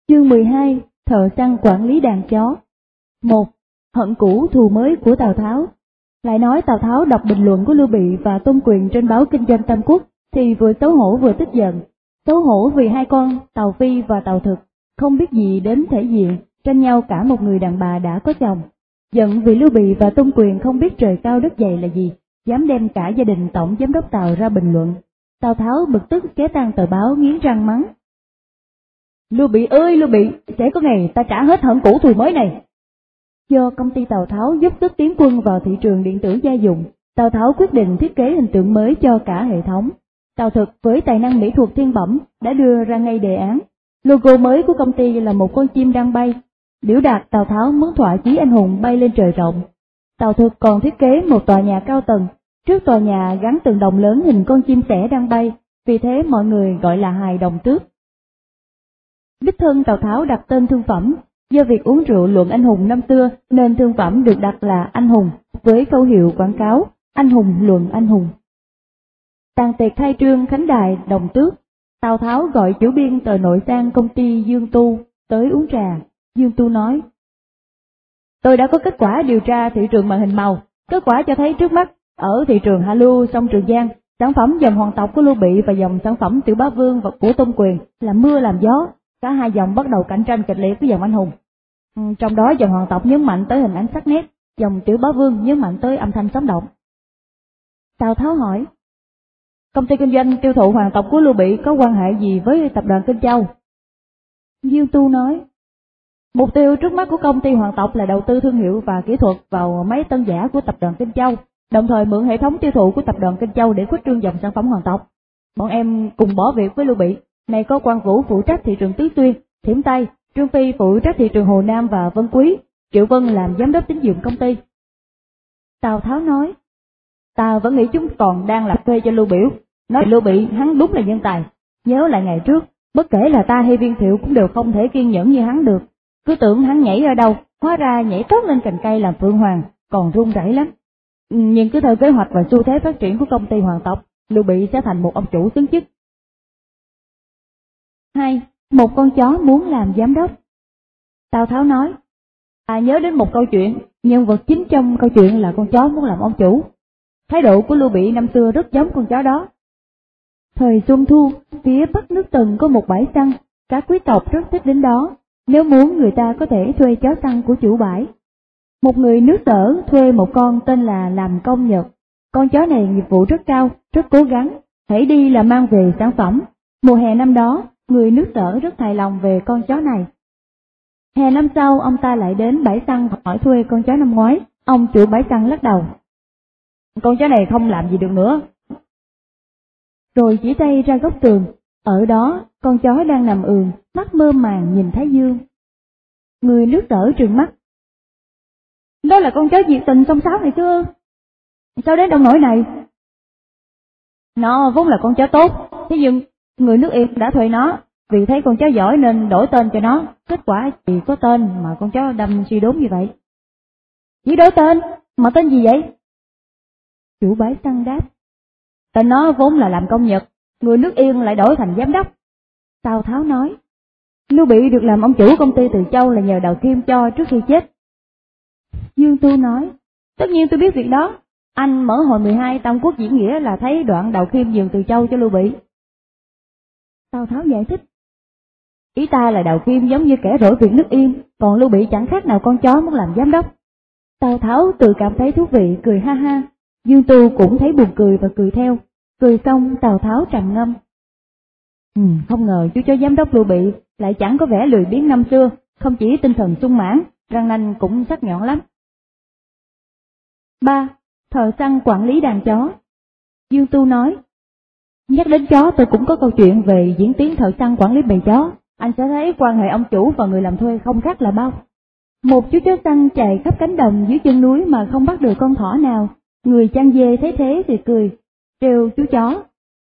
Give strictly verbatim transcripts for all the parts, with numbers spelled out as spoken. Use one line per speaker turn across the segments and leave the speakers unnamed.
Chương mười hai, thợ săn quản lý đàn chó. Một. Hận cũ thù mới của Tào Tháo. Lại nói Tào Tháo đọc bình luận của Lưu Bị và Tôn Quyền trên báo Kinh Doanh Tam Quốc thì vừa xấu hổ vừa tức giận. Xấu hổ vì hai con Tào Phi và Tào Thực không biết gì đến thể diện, tranh nhau cả một người đàn bà đã có chồng. Giận vì Lưu Bị và Tôn Quyền không biết trời cao đất dày là gì, dám đem cả gia đình tổng giám đốc Tào ra bình luận. Tào Tháo bực tức xé tan tờ báo, nghiến răng mắng: Lưu Bị ơi Lưu Bị, sẽ có ngày ta trả hết hận cũ thù mới này. Do công ty Tào Tháo dốc sức tiến quân vào thị trường điện tử gia dụng, Tào Tháo quyết định thiết kế hình tượng mới cho cả hệ thống. Tào Thực với tài năng mỹ thuật thiên bẩm đã đưa ra ngay đề án. Logo mới của công ty là một con chim đang bay, biểu đạt Tào Tháo muốn thỏa chí anh hùng bay lên trời rộng. Tào Thực còn thiết kế một tòa nhà cao tầng, trước tòa nhà gắn tường đồng lớn hình con chim sẻ đang bay, vì thế mọi người gọi là hài đồng tước. Đích thân Tào Tháo đặt tên thương phẩm, do việc uống rượu luận anh hùng năm xưa nên thương phẩm được đặt là anh hùng, với câu hiệu quảng cáo anh hùng luận anh hùng. Tàn tiệc khai trương khánh đài đồng tước, Tào Tháo gọi chủ biên tờ nội sang công ty Dương Tu tới uống trà. Dương Tu nói: Tôi đã có kết quả điều tra thị trường màn hình màu, kết quả cho thấy trước mắt ở thị trường Hạ Lưu sông Trường Giang, sản phẩm dòng hoàng tộc của Lưu Bị và dòng sản phẩm Tiểu Bá Vương và của Tôn Quyền làm mưa làm gió. Cả hai dòng bắt đầu cạnh tranh kịch liệt với dòng anh hùng. Ừ, trong đó dòng hoàng tộc nhấn mạnh tới hình ảnh sắc nét, dòng Tiểu Bá Vương nhấn mạnh tới âm thanh sống động. Tào Tháo hỏi: Công ty kinh doanh tiêu thụ hoàng tộc của Lưu Bị có quan hệ gì với tập đoàn Kinh Châu? Dương Tu nói: Mục tiêu trước mắt của công ty hoàng tộc là đầu tư thương hiệu và kỹ thuật vào máy tân giả của tập đoàn Kinh Châu, đồng thời mượn hệ thống tiêu thụ của tập đoàn Kinh Châu để khuếch trương dòng sản phẩm hoàng tộc. Bọn em cùng bỏ việc với Lưu Bị. Này có Quan Vũ phụ trách thị trường Tứ Xuyên, Thiểm Tây, Trương Phi phụ trách thị trường Hồ Nam và Vân Quý, Triệu Vân làm giám đốc tín dụng công ty. Tào Tháo nói: Ta vẫn nghĩ chúng còn đang làm thuê cho Lưu Biểu. Nói Lưu Bị hắn đúng là nhân tài. Nhớ lại ngày trước, bất kể là ta hay Viên Thiệu cũng đều không thể kiên nhẫn như hắn được. Cứ tưởng hắn nhảy ở đâu, hóa ra nhảy tốt lên cành cây làm Phượng Hoàng, còn run rẩy lắm. Nhưng cứ theo kế hoạch và xu thế phát triển của công ty hoàng tộc, Lưu Bị sẽ thành một ông chủ xứng chức. Hai. Một con chó muốn làm giám đốc. Tào Tháo nói: Ta nhớ đến một câu chuyện, nhân vật chính trong câu chuyện là con chó muốn làm ông chủ. Thái độ của Lưu Bị năm xưa rất giống con chó đó. Thời Xuân Thu, phía bắc nước Tần có một bãi săn, các quý tộc rất thích đến đó, nếu muốn người ta có thể thuê chó săn của chủ bãi. Một người nước Sở thuê một con tên là Làm Công Nhật. Con chó này nghiệp vụ rất cao, rất cố gắng, hãy đi là mang về sản phẩm. Mùa hè năm đó, người nước Sở rất hài lòng về con chó này. Hè năm sau, ông ta lại đến bãi săn hỏi thuê con chó năm ngoái. Ông chủ bãi săn lắc đầu: Con chó này không làm gì được nữa. Rồi chỉ tay ra góc tường, ở đó con chó đang nằm ườn, mắt mơ màng nhìn Thái Dương. Người nước Sở trừng mắt: Đó là con chó nhiệt tình xông xáo ngày xưa, sao đến đông nỗi này? Nó vốn là con chó tốt, thế nhưng người nước Yên đã thuê nó, vì thấy con chó giỏi nên đổi tên cho nó, kết quả chỉ có tên mà con chó đâm suy đốn như vậy. Chỉ đổi tên, mà tên gì vậy? Chủ bãi săn đáp: Tên nó vốn là Làm Công Nhật, người nước Yên lại đổi thành giám đốc. Tào Tháo nói: Lưu Bị được làm ông chủ công ty Từ Châu là nhờ Đào Kim cho trước khi chết. Dương Tu nói: Tất nhiên tôi biết việc đó, anh mở hồi mười hai Tam Quốc diễn nghĩa là thấy đoạn Đào Kim nhường Từ Châu cho Lưu Bị. Tào Tháo giải thích: Ý ta là Đào Kim giống như kẻ rỗi việc nước Yên, còn Lưu Bị chẳng khác nào con chó muốn làm giám đốc. Tào Tháo tự cảm thấy thú vị, cười ha ha. Dương Tu cũng thấy buồn cười và cười theo. Cười xong Tào Tháo trầm ngâm: ừ, Không ngờ chú chó giám đốc Lưu Bị lại chẳng có vẻ lười biếng năm xưa, không chỉ tinh thần sung mãn, răng nanh cũng sắc nhọn lắm. Ba. Thợ săn quản lý đàn chó. Dương Tu nói: Nhắc đến chó tôi cũng có câu chuyện về diễn tiến thợ săn quản lý bầy chó. Anh sẽ thấy quan hệ ông chủ và người làm thuê không khác là bao. Một chú chó săn chạy khắp cánh đồng dưới chân núi mà không bắt được con thỏ nào. Người chăn dê thấy thế thì cười, trêu chú chó: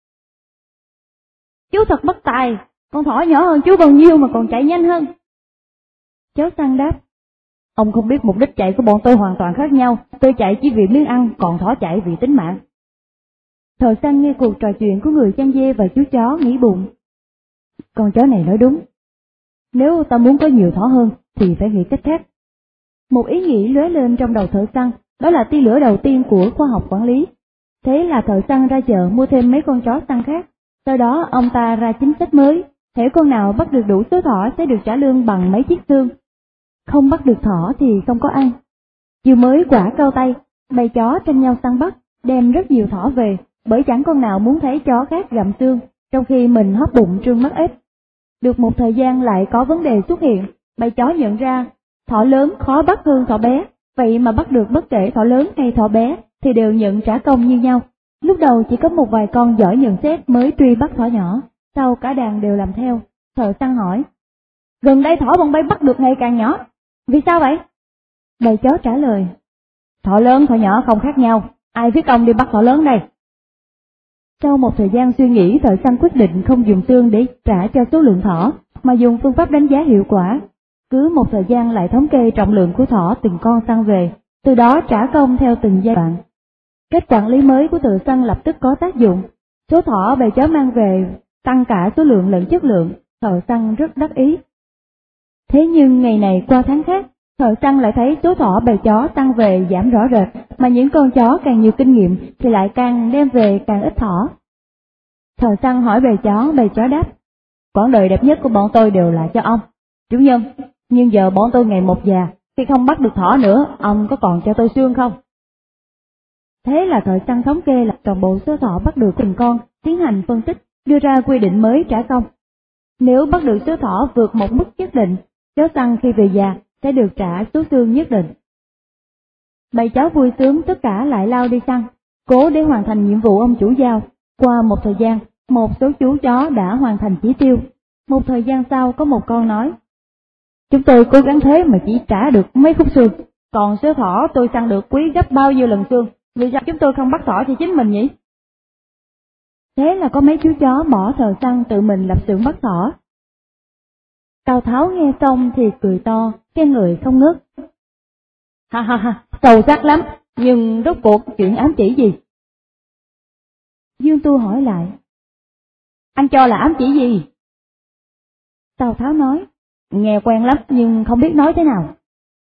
Chú thật bất tài, con thỏ nhỏ hơn chú bao nhiêu mà còn chạy nhanh hơn. Chó săn đáp: Ông không biết mục đích chạy của bọn tôi hoàn toàn khác nhau, tôi chạy chỉ vì miếng ăn, còn thỏ chạy vì tính mạng. Thợ săn nghe cuộc trò chuyện của người chăn dê và chú chó nghĩ bụng: Con chó này nói đúng. Nếu ta muốn có nhiều thỏ hơn thì phải nghĩ cách khác. Một ý nghĩ lóe lên trong đầu thợ săn, đó là tia lửa đầu tiên của khoa học quản lý. Thế là thợ săn ra chợ mua thêm mấy con chó săn khác. Sau đó ông ta ra chính sách mới, hễ con nào bắt được đủ số thỏ sẽ được trả lương bằng mấy chiếc xương. Không bắt được thỏ thì không có ăn. Vừa mới quả cao tay, bầy chó tranh nhau săn bắt, đem rất nhiều thỏ về, bởi chẳng con nào muốn thấy chó khác gặm xương, trong khi mình hóp bụng trương mắt ếch. Được một thời gian lại có vấn đề xuất hiện, bầy chó nhận ra, thỏ lớn khó bắt hơn thỏ bé, vậy mà bắt được bất kể thỏ lớn hay thỏ bé thì đều nhận trả công như nhau. Lúc đầu chỉ có một vài con giỏi nhận xét mới truy bắt thỏ nhỏ, sau cả đàn đều làm theo. Thợ săn hỏi, gần đây thỏ bồng bay bắt được ngày càng nhỏ, vì sao vậy? Bầy chó trả lời, thỏ lớn thỏ nhỏ không khác nhau, ai viết công đi bắt thỏ lớn đây? Sau một thời gian suy nghĩ, thợ săn quyết định không dùng xương để trả cho số lượng thỏ, mà dùng phương pháp đánh giá hiệu quả. Cứ một thời gian lại thống kê trọng lượng của thỏ từng con săn về, từ đó trả công theo từng giai đoạn. Cách quản lý mới của thợ săn lập tức có tác dụng. Số thỏ bầy chó mang về tăng cả số lượng lẫn chất lượng, thợ săn rất đắc ý. Thế nhưng ngày này qua tháng khác, thợ săn lại thấy số thỏ bầy chó tăng về giảm rõ rệt, mà những con chó càng nhiều kinh nghiệm thì lại càng đem về càng ít thỏ. Thợ săn hỏi bầy chó, bầy chó đáp, quãng đời đẹp nhất của bọn tôi đều là cho ông, chủ nhân, nhưng giờ bọn tôi ngày một già, khi không bắt được thỏ nữa, ông có còn cho tôi xương không? Thế là thợ săn thống kê là toàn bộ số thỏ bắt được từng con, tiến hành phân tích, đưa ra quy định mới trả công. Nếu bắt được số thỏ vượt một mức nhất định, chó săn khi về già sẽ được trả số xương nhất định. Bầy chó vui sướng tất cả lại lao đi săn, cố để hoàn thành nhiệm vụ ông chủ giao. Qua một thời gian, một số chú chó đã hoàn thành chỉ tiêu. Một thời gian sau có một con nói, chúng tôi cố gắng thế mà chỉ trả được mấy khúc xương, còn số thỏ tôi săn được quý gấp bao nhiêu lần xương, vì sao chúng tôi không bắt thỏ cho chính mình nhỉ? Thế là có mấy chú chó bỏ thợ săn tự mình lập xưởng bắt thỏ. Tào Tháo nghe xong thì cười to, khen người không ngớt. Ha ha ha, sâu sắc lắm, nhưng rốt cuộc chuyện ám chỉ gì? Dương Tu hỏi lại, anh cho là ám chỉ gì? Tào Tháo nói, nghe quen lắm nhưng không biết nói thế nào.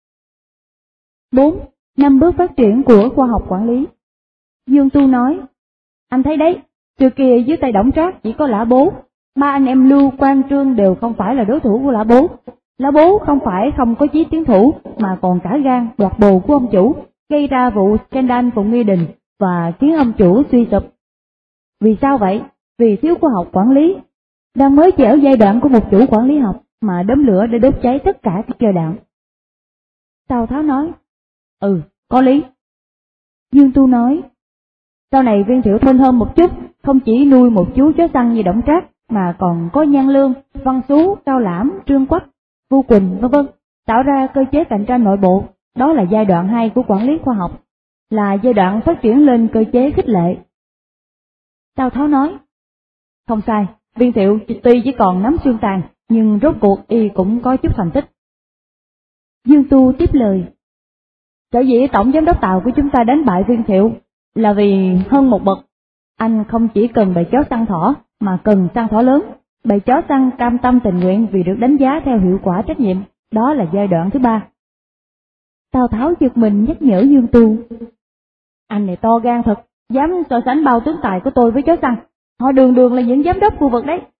bốn. Năm bước phát triển của khoa học quản lý. Dương Tu nói, anh thấy đấy, trước kia dưới tay Đổng Trác chỉ có Lã Bố, ba anh em Lưu, Quan, Trương đều không phải là đối thủ của Lã Bố. Lã Bố không phải không có chí tiến thủ, mà còn cả gan đoạt bồ của ông chủ, gây ra vụ scandal Phụng Nghi Đình và khiến ông chủ suy sụp. Vì sao vậy? Vì thiếu khoa học quản lý. Đang mới chỉ ở giai đoạn của một chủ quản lý học mà đốm lửa để đốt cháy tất cả các giai đoạn. Tào Tháo nói, ừ, có lý. Dương Tu nói, sau này Viên Thiệu thôn hơn một chút, không chỉ nuôi một chú chó săn như Đổng Trác, mà còn có Nhan Lương, Văn Xú, Cao Lãm, Trương Quách, Vu Quỳnh, vân vân, tạo ra cơ chế cạnh tranh nội bộ. Đó là giai đoạn hai của quản lý khoa học, là giai đoạn phát triển lên cơ chế khích lệ. Tào Tháo nói, không sai, Viên Thiệu tuy chỉ còn nắm xương tàn, nhưng rốt cuộc y cũng có chút thành tích. Dương Tu tiếp lời, sở dĩ tổng giám đốc Tào của chúng ta đánh bại Viên Thiệu là vì hơn một bậc. Anh không chỉ cần bầy chó săn thỏ, mà cần săn thỏ lớn. Bầy chó săn cam tâm tình nguyện vì được đánh giá theo hiệu quả trách nhiệm, đó là giai đoạn thứ ba. Tào Tháo giật mình nhắc nhở Dương Tu, anh này to gan thật, dám so sánh bao tướng tài của tôi với chó săn, họ đường đường là những giám đốc khu vực đấy.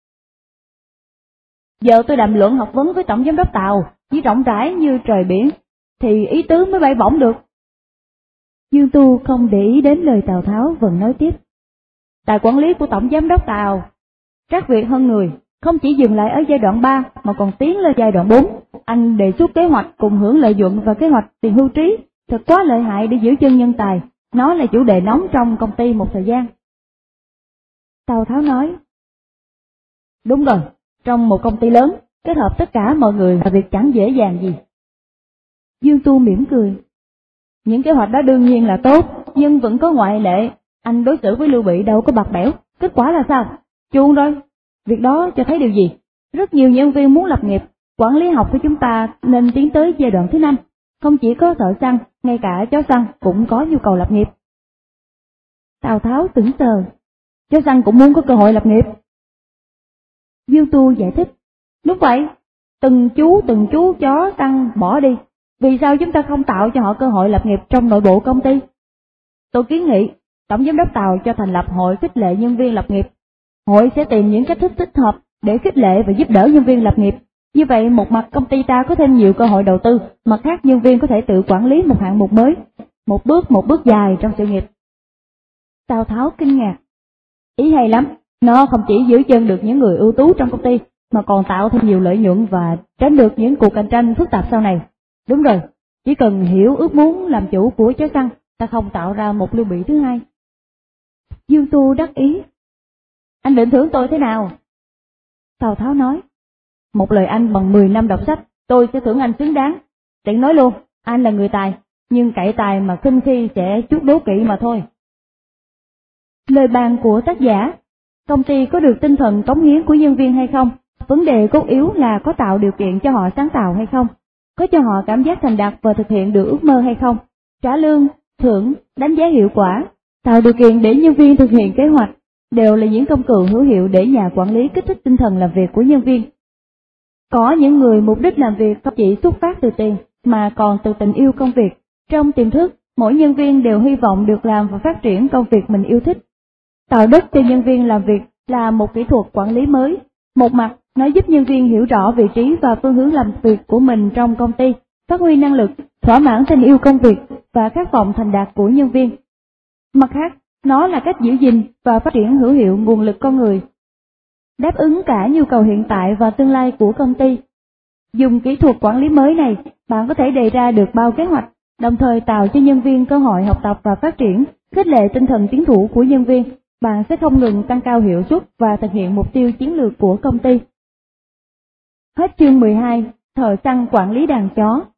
Giờ tôi đàm luận học vấn với tổng giám đốc Tào, chỉ rộng rãi như trời biển, thì ý tứ mới bay bổng được. Dương Tu không để ý đến lời Tào Tháo, vẫn nói tiếp, tài quản lý của tổng giám đốc Tào trác việt hơn người, không chỉ dừng lại ở giai đoạn ba mà còn tiến lên giai đoạn bốn. Anh đề xuất kế hoạch cùng hưởng lợi nhuận và kế hoạch tiền hưu trí, thật quá lợi hại để giữ chân nhân tài, nó là chủ đề nóng trong công ty một thời gian. Tào Tháo nói, đúng rồi, trong một công ty lớn, kết hợp tất cả mọi người là việc chẳng dễ dàng gì. Dương Tu mỉm cười, những kế hoạch đó đương nhiên là tốt, nhưng vẫn có ngoại lệ. Anh đối xử với Lưu Bị đâu có bạc bẽo, kết quả là sao? Chuông rồi. Việc đó cho thấy điều gì? Rất nhiều nhân viên muốn lập nghiệp, quản lý học của chúng ta nên tiến tới giai đoạn thứ năm. Không chỉ có thợ săn, ngay cả chó săn cũng có nhu cầu lập nghiệp. Tào Tháo sững sờ, chó săn cũng muốn có cơ hội lập nghiệp. Dương Tu giải thích, đúng vậy, từng chú từng chú chó săn bỏ đi, vì sao chúng ta không tạo cho họ cơ hội lập nghiệp trong nội bộ công ty? Tôi kiến nghị Tổng Giám đốc Tàu cho thành lập hội khích lệ nhân viên lập nghiệp. Hội sẽ tìm những cách thức thích hợp để khích lệ và giúp đỡ nhân viên lập nghiệp. Như vậy một mặt công ty ta có thêm nhiều cơ hội đầu tư, mặt khác nhân viên có thể tự quản lý một hạng mục mới, một bước một bước dài trong sự nghiệp. Tào Tháo kinh ngạc. Ý hay lắm, nó không chỉ giữ chân được những người ưu tú trong công ty, mà còn tạo thêm nhiều lợi nhuận và tránh được những cuộc cạnh tranh phức tạp sau này. Đúng rồi, chỉ cần hiểu ước muốn làm chủ của chó săn, ta không tạo ra một Lưu Bị thứ hai. Dương Tu đắc ý. Anh định thưởng tôi thế nào? Tào Tháo nói. Một lời anh bằng mười năm đọc sách, tôi sẽ thưởng anh xứng đáng. Tiện nói luôn, anh là người tài, nhưng cậy tài mà khinh khi sẽ chút đố kỵ mà thôi. Lời bàn của tác giả. Công ty có được tinh thần cống hiến của nhân viên hay không? Vấn đề cốt yếu là có tạo điều kiện cho họ sáng tạo hay không? Có cho họ cảm giác thành đạt và thực hiện được ước mơ hay không? Trả lương, thưởng, đánh giá hiệu quả, tạo điều kiện để nhân viên thực hiện kế hoạch, đều là những công cụ hữu hiệu để nhà quản lý kích thích tinh thần làm việc của nhân viên. Có những người mục đích làm việc không chỉ xuất phát từ tiền, mà còn từ tình yêu công việc. Trong tiềm thức, mỗi nhân viên đều hy vọng được làm và phát triển công việc mình yêu thích. Tạo đất cho nhân viên làm việc là một kỹ thuật quản lý mới. Một mặt, nó giúp nhân viên hiểu rõ vị trí và phương hướng làm việc của mình trong công ty, phát huy năng lực, thỏa mãn tình yêu công việc và khát vọng thành đạt của nhân viên. Mặt khác, nó là cách giữ gìn và phát triển hữu hiệu nguồn lực con người, đáp ứng cả nhu cầu hiện tại và tương lai của công ty. Dùng kỹ thuật quản lý mới này, bạn có thể đề ra được bao kế hoạch, đồng thời tạo cho nhân viên cơ hội học tập và phát triển, khích lệ tinh thần tiến thủ của nhân viên. Bạn sẽ không ngừng tăng cao hiệu suất và thực hiện mục tiêu chiến lược của công ty. Hết chương mười hai, thợ săn quản lý đàn chó.